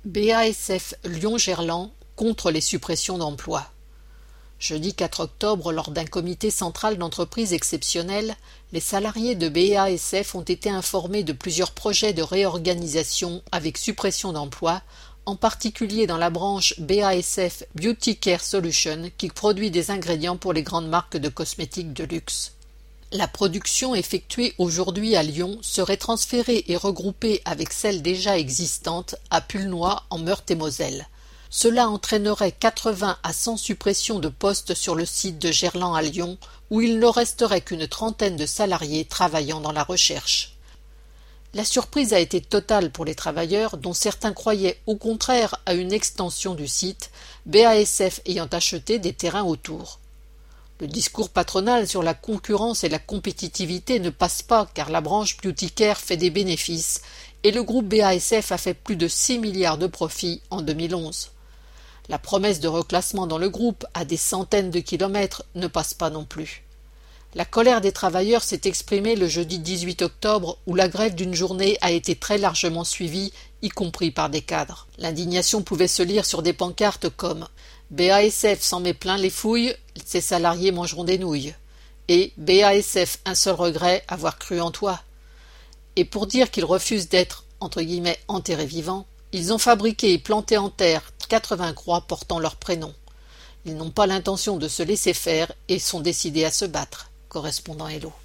BASF Lyon-Gerland contre les suppressions d'emplois. Jeudi 4 octobre, lors d'un comité central d'entreprise exceptionnel, les salariés de BASF ont été informés de plusieurs projets de réorganisation avec suppression d'emplois, en particulier dans la branche BASF Beauty Care Solutions qui produit des ingrédients pour les grandes marques de cosmétiques de luxe. La production effectuée aujourd'hui à Lyon serait transférée et regroupée avec celle déjà existante à Pulnoy en Meurthe-et-Moselle. Cela entraînerait 80 à 100 suppressions de postes sur le site de Gerland à Lyon, où il ne resterait qu'une trentaine de salariés travaillant dans la recherche. La surprise a été totale pour les travailleurs, dont certains croyaient au contraire à une extension du site, BASF ayant acheté des terrains autour. Le discours patronal sur la concurrence et la compétitivité ne passe pas car la branche Beauty Care fait des bénéfices et le groupe BASF a fait plus de 6 milliards de profits en 2011. La promesse de reclassement dans le groupe à des centaines de kilomètres ne passe pas non plus. La colère des travailleurs s'est exprimée le jeudi 18 octobre où la grève d'une journée a été très largement suivie, y compris par des cadres. L'indignation pouvait se lire sur des pancartes comme « BASF s'en met plein les fouilles, ses salariés mangeront des nouilles » et « BASF, un seul regret, avoir cru en toi ». Et pour dire qu'ils refusent d'être entre guillemets « enterrés vivants », ils ont fabriqué et planté en terre 80 croix portant leur prénom. Ils n'ont pas l'intention de se laisser faire et sont décidés à se battre. Correspondant Hello.